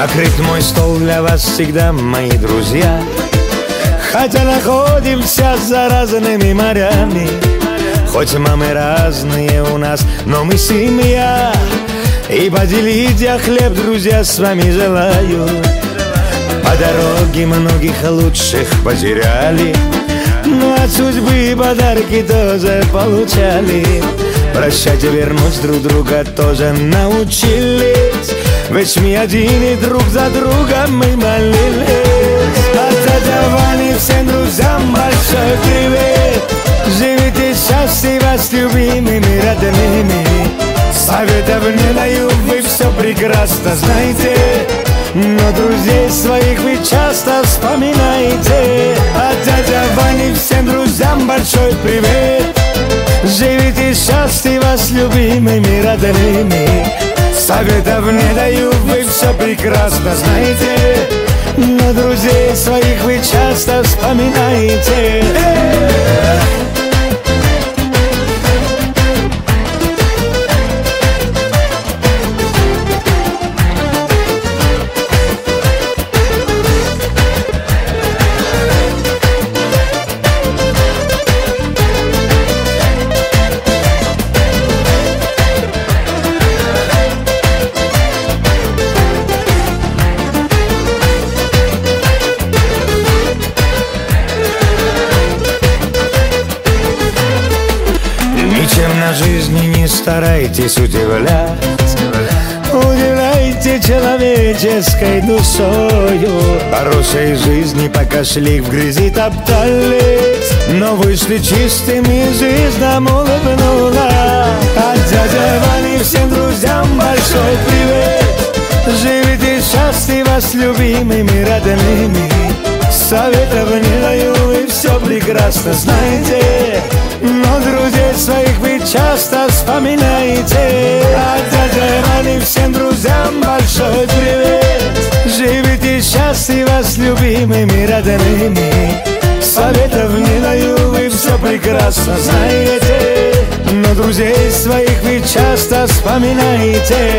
Накрыт мой стол для вас всегда, мои друзья. Хотя находимся за разными морями, хоть мамы разные у нас, но мы семья. И поделить я хлеб, друзья, с вами желаю. По дороге многих лучших потеряли, но от судьбы подарки тоже получали. Прощать и вернуть друг друга тоже научились, ведь мы один и друг за друга мы молились. От дяди Вани всем друзьям большой привет. Живите счастливо с любимыми родными. Советов не даю, вы все прекрасно знаете, но друзей своих вы часто вспоминаете. От дяди Вани всем друзьям большой привет. Живите счастливо с любимыми родными. Советов не даю, вы все прекрасно знаете, но друзей своих вы часто вспоминаете. Ничем на жизни не старайтесь удивлять, удивляйте человеческой душою. Хорошей жизни пока шли в грязи топтались, но вышли чистыми, жизнь нам улыбнула. От дяди Вани всем друзьям большой привет. Живите счастливо с любимыми родными. Советов не даю, вы все прекрасно знаете, но друзей своих вы часто вспоминаете. От дяди Вани всем друзьям большой привет. Живите счастливо с любимыми родными. Советов не даю, вы все прекрасно знаете, но друзей своих вы часто вспоминаете.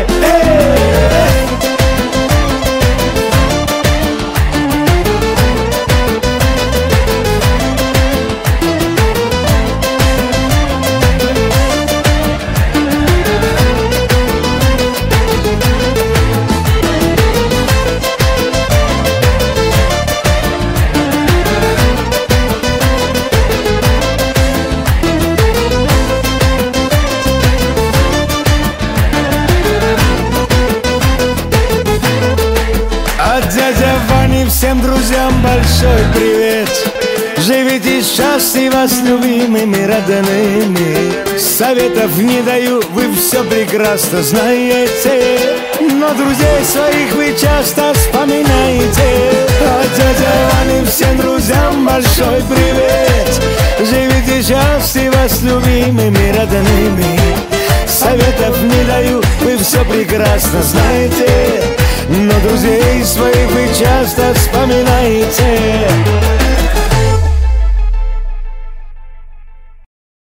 От дяди Вани всем друзьям большой привет. Живите счастливо с любимыми родными. Советов не даю, вы все прекрасно знаете, но друзей своих вы часто вспоминаете. От дяди Вани всем друзьям большой привет. Живите счастливо с любимыми родными. Советов не даю, вы все прекрасно знаете, но друзей своих вы часто вспоминаете.